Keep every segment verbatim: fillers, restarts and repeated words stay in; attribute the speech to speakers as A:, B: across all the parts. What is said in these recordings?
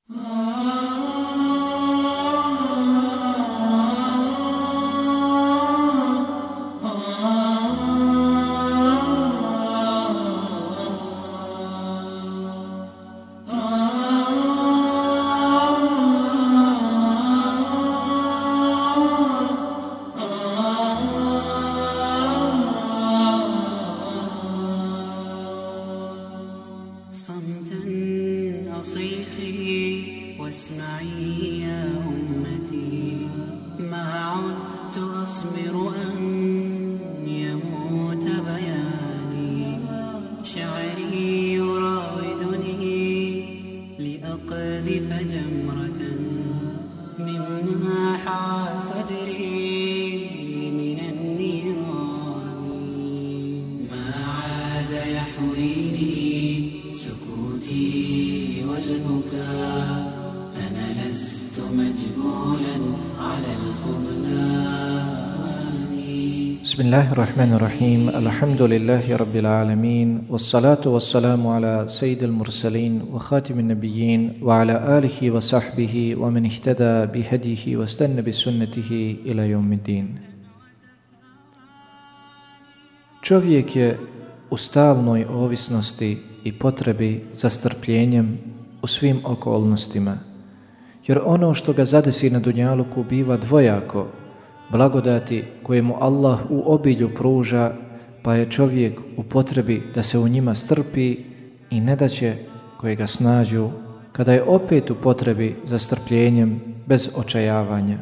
A: Bismillahirrahmanirrahim. Alhamdulillahi rabbil alamin. Wassalatu wassalamu ala sayyidil mursalin wa khatimin nabiyyin wa ala alihi wa sahbihi wa man ihtada bihadihi wa stanna bi sunnatihi ila yawmiddin. Čovjek je u stalnoj ovisnosti i potrebi za strpljenjem u svim okolnostima, jer ono što ga zadesi na dunjaluku biva dvojako: blagodati koje mu Allah u obilju pruža, pa je čovjek u potrebi da se u njima strpi, i nedaće koje ga snađu kada je opet u potrebi za strpljenjem bez očajavanja.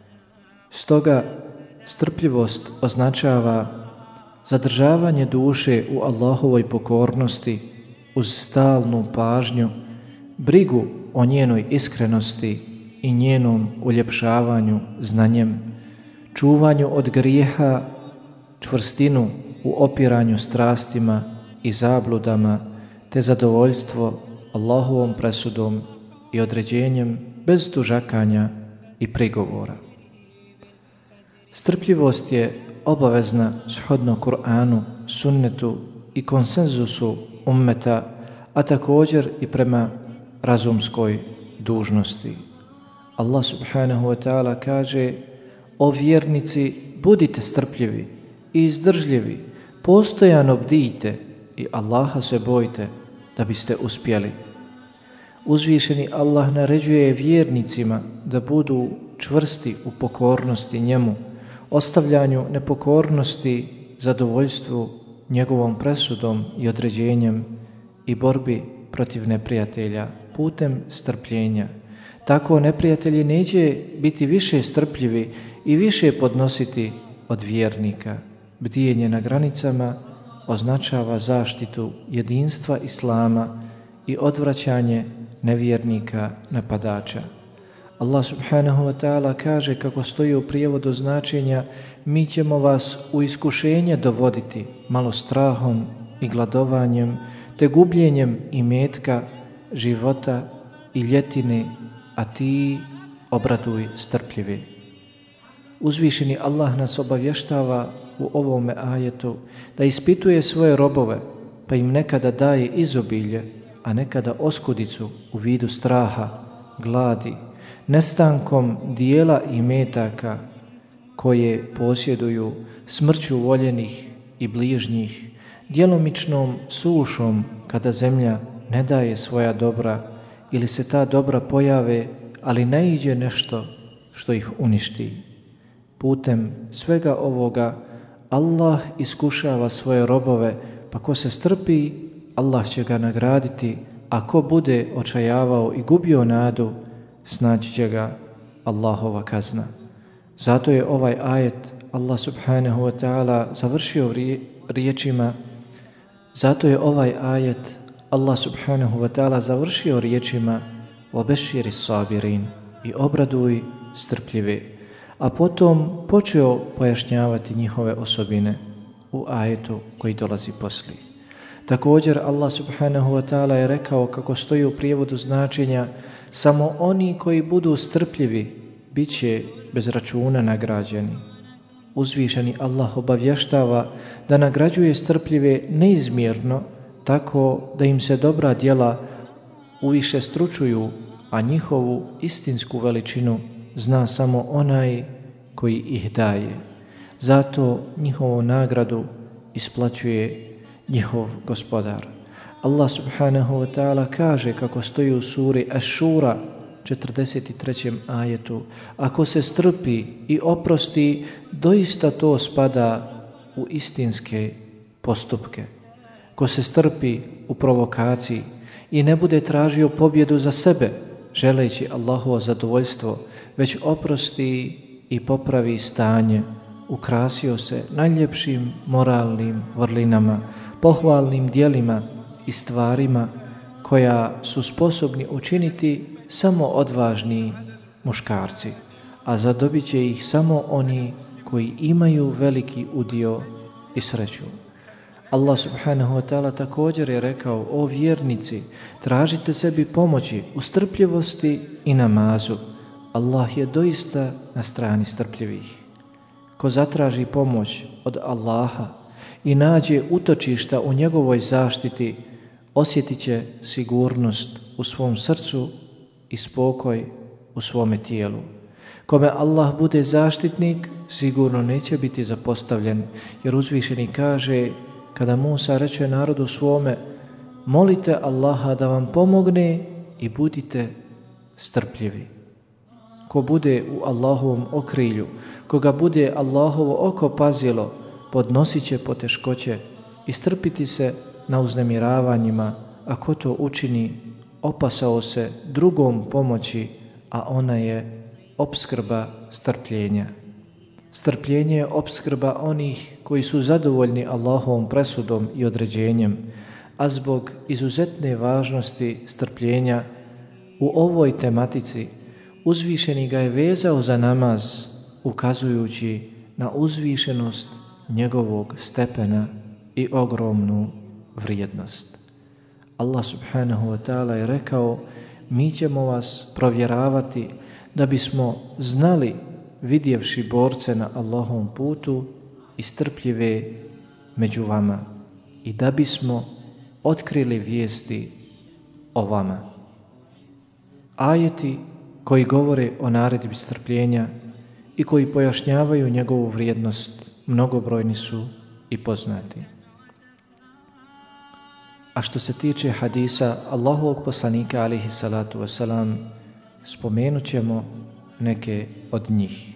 A: Stoga strpljivost označava zadržavanje duše u Allahovoj pokornosti uz stalnu pažnju, brigu o njenoj iskrenosti i njenom uljepšavanju znanjem, čuvanju od grijeha, čvrstinu u opiranju strastima i zabludama, te zadovoljstvo Allahovom presudom i određenjem bez tužakanja i prigovora. Strpljivost je obavezna shodno Kur'anu, sunnetu i konsenzusu ummeta, a također i prema razumskoj dužnosti. Allah subhanahu wa ta'ala kaže: o vjernici, budite strpljivi i izdržljivi, postojano bdijte i Allaha se bojte da biste uspjeli. Uzvišeni Allah naređuje vjernicima da budu čvrsti u pokornosti njemu, ostavljanju nepokornosti, zadovoljstvu njegovom presudom i određenjem i borbi protiv neprijatelja putem strpljenja. Tako neprijatelji neće biti više strpljivi i više podnositi od vjernika. Bdijenje na granicama označava zaštitu jedinstva Islama i odvraćanje nevjernika napadača. Allah subhanahu wa ta'ala kaže, kako stoji u prijevodu značenja: mi ćemo vas u iskušenje dovoditi malo strahom i gladovanjem, te gubljenjem imetka, života i ljetine, a ti obraduj strpljivi. Uzvišeni Allah nas obavještava u ovome ajetu da ispituje svoje robove, pa im nekada daje izobilje, a nekada oskudicu u vidu straha, gladi, nestankom dijela i metaka koje posjeduju, smrću voljenih i bližnjih, djelomičnom sušom kada zemlja ne daje svoja dobra ili se ta dobra pojave, ali ne iđe nešto što ih uništi. Putem svega ovoga Allah iskušava svoje robove, pa ko se strpi, Allah će ga nagraditi, a ko bude očajavao i gubio nadu, snaći će ga Allahova kazna. Zato je ovaj ajet Allah subhanahu wa ta'ala završio riječima Zato je ovaj ajet Allah subhanahu wa ta'ala završio riječima: وَبَشِّرِ الصَّابِرِينَ, i obraduj strpljive, a potom počeo pojašnjavati njihove osobine u ajetu koji dolazi poslije. Također Allah subhanahu wa ta'ala je rekao, kako stoji u prijevodu značenja: samo oni koji budu strpljivi bit će bez računa nagrađeni. Uzvišeni Allah obavještava da nagrađuje strpljive neizmjerno, tako da im se dobra djela uvišestručuju, a njihovu istinsku veličinu zna samo onaj koji ih daje. Zato njihovu nagradu isplaćuje njihov gospodar. Allah subhanahu wa ta'ala kaže, kako stoji u suri Aš-Šura četrdeset trećem ajetu: ako se strpi i oprosti, doista to spada u istinske postupke. Ko se strpi u provokaciji i ne bude tražio pobjedu za sebe, želeći Allahovo zadovoljstvo, već oprosti i popravi stanje, ukrasio se najljepšim moralnim vrlinama, pohvalnim djelima i stvarima koja su sposobni učiniti samo odvažni muškarci, a zadobit će ih samo oni koji imaju veliki udio i sreću. Allah subhanahu wa ta'ala također je rekao: o vjernici, tražite sebi pomoći u strpljivosti i namazu. Allah je doista na strani strpljivih. Ko zatraži pomoć od Allaha i nađe utočišta u njegovoj zaštiti, osjetit će sigurnost u svom srcu i spokoj u svome tijelu. Kome Allah bude zaštitnik, sigurno neće biti zapostavljen, jer uzvišeni kaže, kada Musa reče narodu svome: molite Allaha da vam pomogne i budite strpljivi. Ko bude u Allahovom okrilju, koga bude Allahovo oko pazilo, podnosit će poteškoće i strpiti se na uznemiravanjima, a ko to učini, opasao se drugom pomoći, a ona je opskrba strpljenja. Strpljenje je opskrba onih koji su zadovoljni Allahovom presudom i određenjem, a zbog izuzetne važnosti strpljenja u ovoj tematici uzvišeni ga je vezao za namaz, ukazujući na uzvišenost njegovog stepena i ogromnu vrijednost. Allah subhanahu wa ta'ala je rekao: mi ćemo vas provjeravati da bismo znali, vidjevši borce na Allahovom putu i strpljive među vama, i da bismo otkrili vijesti o vama. Ajeti koji govore o naredbi strpljenja i koji pojašnjavaju njegovu vrijednost mnogobrojni su i poznati. A što se tiče hadisa Allahovog poslanika alejhi salatu vesselam, spomenut ćemo neke od njih.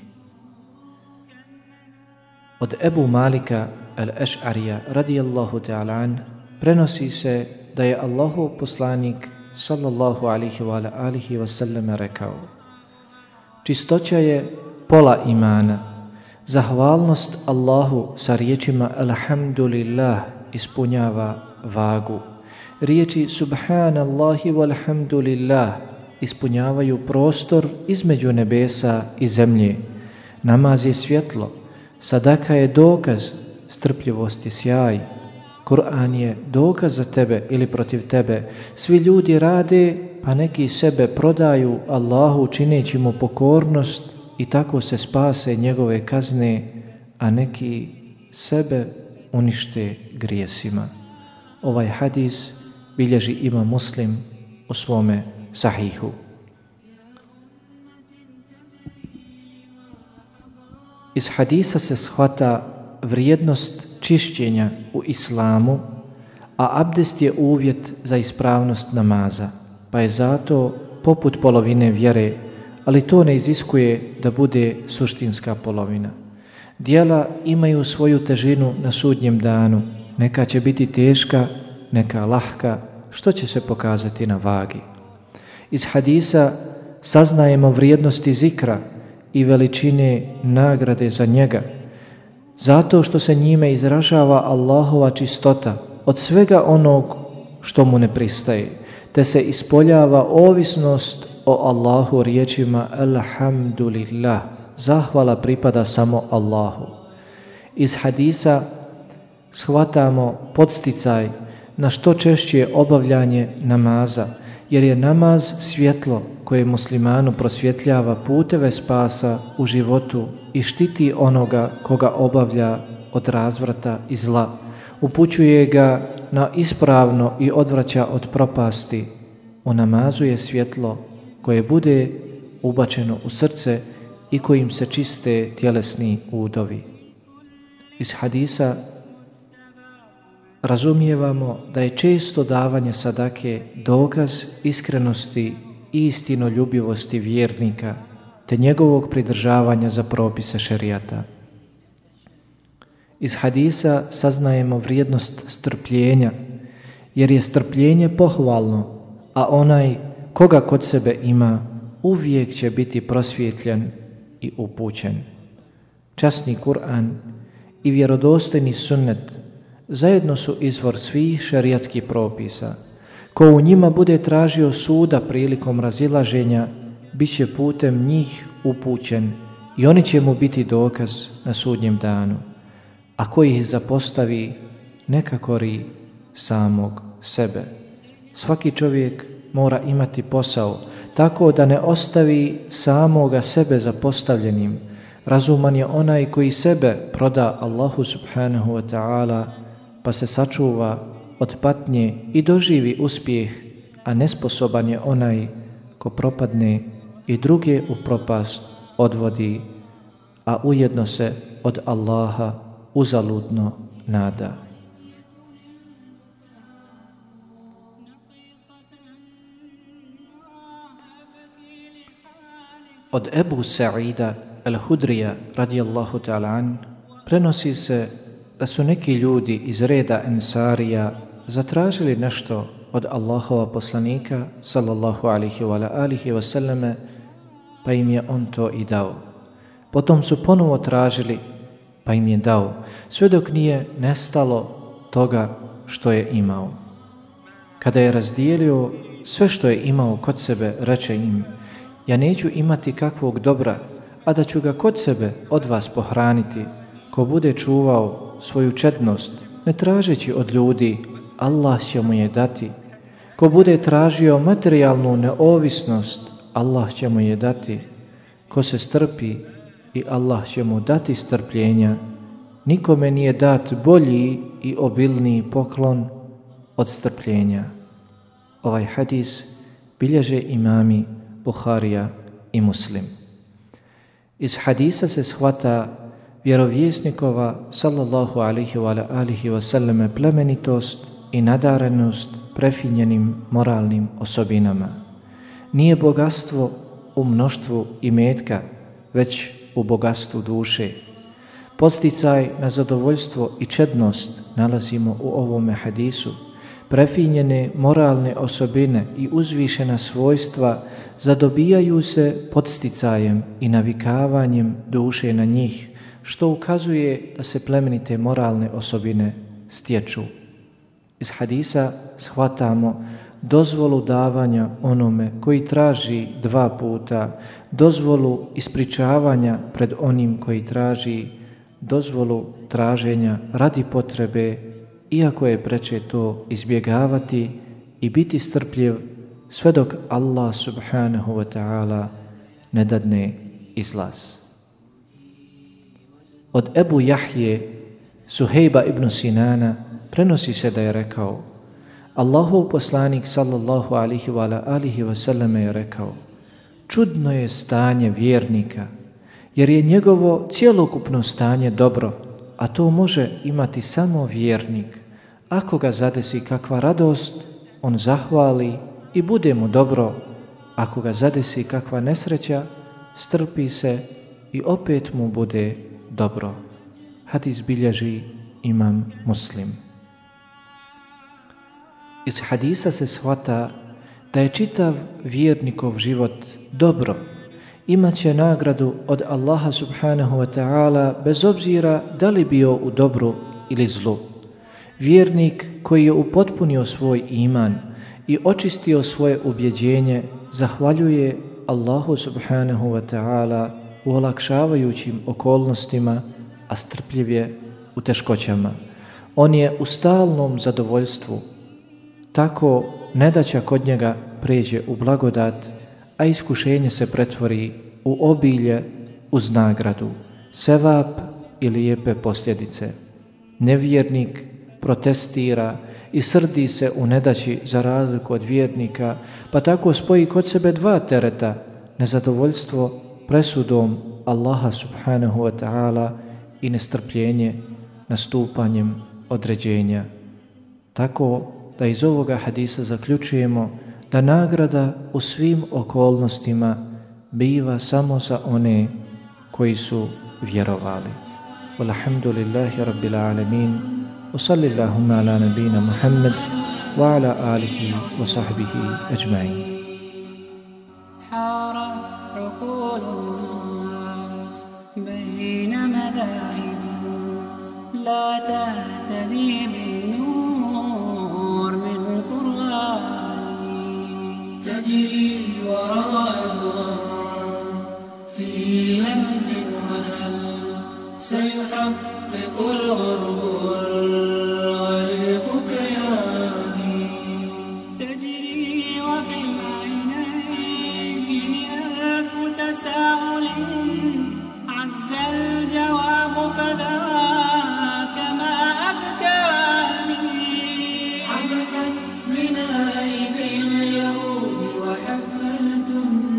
A: Od Ebu Malika al-Eš'arija radijallahu ta'ala an prenosi se da je Allahov poslanik sallallahu alihi wa alihi wa sallam rekao: čistoća je pola imana. Zahvalnost Allahu sa riječima alhamdulillah ispunjava vagu. Riječi subhanallahi walhamdulillah ispunjavaju prostor između nebesa i zemlje. Namaz je svjetlo, sadaka je dokaz, strpljivost je sjaj, Kur'an je dokaz za tebe ili protiv tebe. Svi ljudi rade, pa neki sebe prodaju Allahu čineći mu pokornost i tako se spase njegove kazne, a neki sebe unište grijesima. Ovaj hadis bilježi Imam Muslim u svome sahihu. Iz hadisa se shvata vrijednost čišćenja u islamu, a abdest je uvjet za ispravnost namaza, pa je zato poput polovine vjere, ali to ne iziskuje da bude suštinska polovina. Djela imaju svoju težinu na sudnjem danu, neka će biti teška, neka lahka, što će se pokazati na vagi. Iz hadisa saznajemo vrijednosti zikra i veličine nagrade za njega, zato što se njime izražava Allahova čistota od svega onog što mu ne pristaje, te se ispoljava ovisnost o Allahu riječima alhamdulillah, zahvala pripada samo Allahu. Iz hadisa shvatamo podsticaj na što češće obavljanje namaza, jer je namaz svjetlo koje muslimanu prosvjetljava puteve spasa u životu i štiti onoga koga obavlja od razvrata i zla. Upućuje ga na ispravno i odvraća od propasti. U namazu je svjetlo koje bude ubačeno u srce i kojim se čiste tjelesni udovi. Iz hadisa razumijevamo da je često davanje sadake dokaz iskrenosti i istinoljubivosti vjernika te njegovog pridržavanja za propise šerijata. Iz hadisa saznajemo vrijednost strpljenja, jer je strpljenje pohvalno, a onaj koga kod sebe ima uvijek će biti prosvjetljen i upućen. Časni Kur'an i vjerodostojni sunnet zajedno su izvor svih šerijatskih propisa. Ko u njima bude tražio suda prilikom razilaženja, bit će putem njih upućen i oni će mu biti dokaz na sudnjem danu. A ko ih zapostavi, neka kori samog sebe. Svaki čovjek mora imati posao tako da ne ostavi samoga sebe zapostavljenim. Razuman je onaj koji sebe proda Allahu subhanahu wa ta'ala pa se sačuva od patnje i doživi uspjeh, a nesposoban je onaj ko propadne i druge u propast odvodi, a ujedno se od Allaha uzaludno nada. Od Ebu Sa'ida al-Hudrija radijallahu ta'ala an prenosi se da su neki ljudi iz reda Ensarija zatražili nešto od Allahova poslanika sallallahu alihi wa alihi wa sallame, pa im je on to i dao. Potom su ponovo tražili, pa im je dao, sve dok nije nestalo toga što je imao. Kada je razdijelio sve što je imao kod sebe, reče im: ja neću imati kakvog dobra, a da ću ga kod sebe od vas pohraniti. Ko bude čuvao svoju čednost, ne tražeći od ljudi, Allah će mu je dati. Ko bude tražio materijalnu neovisnost, Allah će mu je dati. Ko se strpi, i Allah će mu dati strpljenja. Nikome nije dat bolji i obilniji poklon od strpljenja. Ovaj hadis bilježe imami Buharija i Muslim. Iz hadisa se shvata vjerovjesnikova sallallahu alihi wa alihi wa sallame plemenitost i nadarenost prefinjenim moralnim osobinama. Nije bogatstvo u mnoštvu imetka, već u bogatstvu duše. Podsticaj na zadovoljstvo i čednost nalazimo u ovome hadisu. Prefinjene moralne osobine i uzvišena svojstva zadobijaju se podsticajem i navikavanjem duše na njih, što ukazuje da se plemenite moralne osobine stječu. Iz hadisa shvatamo dozvolu davanja onome koji traži dva puta, dozvolu ispričavanja pred onim koji traži, dozvolu traženja radi potrebe, iako je preče to izbjegavati i biti strpljiv sve dok Allah subhanahu wa ta'ala ne dadne izlaz. Od Ebu Jahje Suhejba ibn Sinana prenosi se da je rekao: Allahov poslanik sallallahu alihi wa alihi wa sallam je rekao: čudno je stanje vjernika, jer je njegovo cjelokupno stanje dobro, a to može imati samo vjernik. Ako ga zadesi kakva radost, on zahvali i bude mu dobro. Ako ga zadesi kakva nesreća, strpi se i opet mu bude dobro. Hadis bilježi imam Muslim. Iz hadisa se shvata da je čitav vjernikov život dobro. Imaće nagradu od Allaha subhanahu wa ta'ala bez obzira da li bio u dobru ili zlu. Vjernik koji je upotpunio svoj iman i očistio svoje ubjeđenje zahvaljuje Allahu subhanahu wa ta'ala u olakšavajućim okolnostima, a strpljiv je u teškoćama. On je u stalnom zadovoljstvu, tako nedaća kod njega pređe u blagodat, a iskušenje se pretvori u obilje uz nagradu, sevap i lijepe posljedice. Nevjernik protestira i srdi se u nedaći za razliku od vjernika, pa tako spoji kod sebe dva tereta, nezadovoljstvo presudom Allaha subhanahu wa ta'ala i nestrpljenje nastupanjem određenja. Tako da iz ovoga hadisa zaključujemo da nagrada u svim okolnostima biva samo za one koji su vjerovali. Walhamdulillahi rabbil alamin. Wa sallallahu ala nabina Muhammad wa ala alihi wa sahbihi ajma'in.
B: حارت عقول الناس بين مذاهب لا تهتدي بالنور من قرآن تجري وراء الغرام في لهث وهل سيحقق الغرب الغريق كياني تجري وفي العينين ألف تساؤل عز الجواب فذاك ما أبكاني عبثت بنا أيدي اليهود وحفلة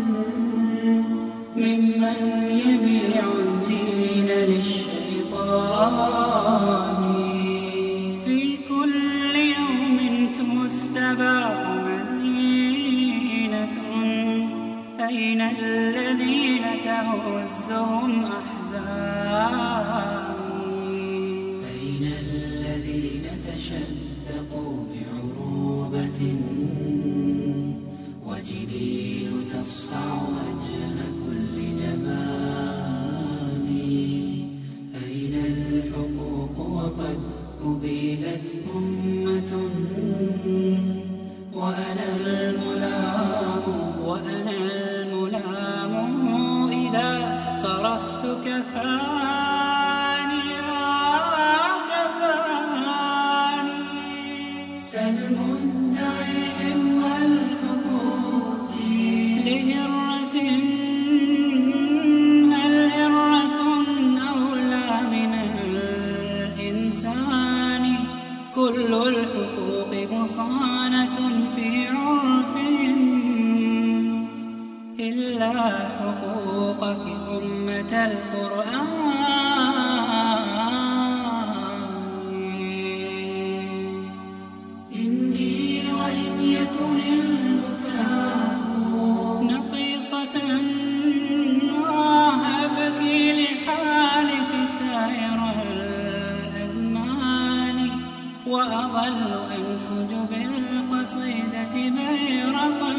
B: ممن يبيع الدين للشيطان في كل يوم تستباح مدينة أين الذين تهزهم أحزاني أين الذين تشدقوا بعروبة وجبيل تصفع وجه كل جبان أين الحقوق وقد أبيدت أمة وأنا الملام وأنا الملام إذا صرخت كفاني كفاني سل مدعيهم والحقوق لهرة هل هرة أولى من الإنسان كل الحقوق بصانة في عرفهم إلا حقوقك أمة القرآن إني وإن يكن البكاء نقيصة أبكي لحالك سائر الأزمان وأظل أنسج بالقصيدة بيرقا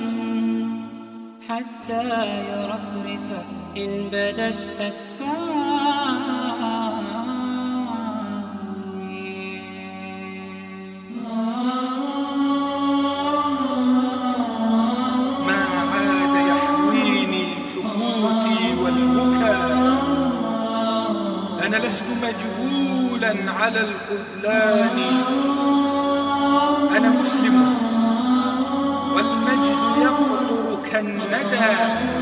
B: حتى يرفرف إن بدت أكفاني
C: ما عاد يحويني سكوتي والبكاء أنا لست مجهولا على الخذلان أنا مسلم والمجد يقطر كالندى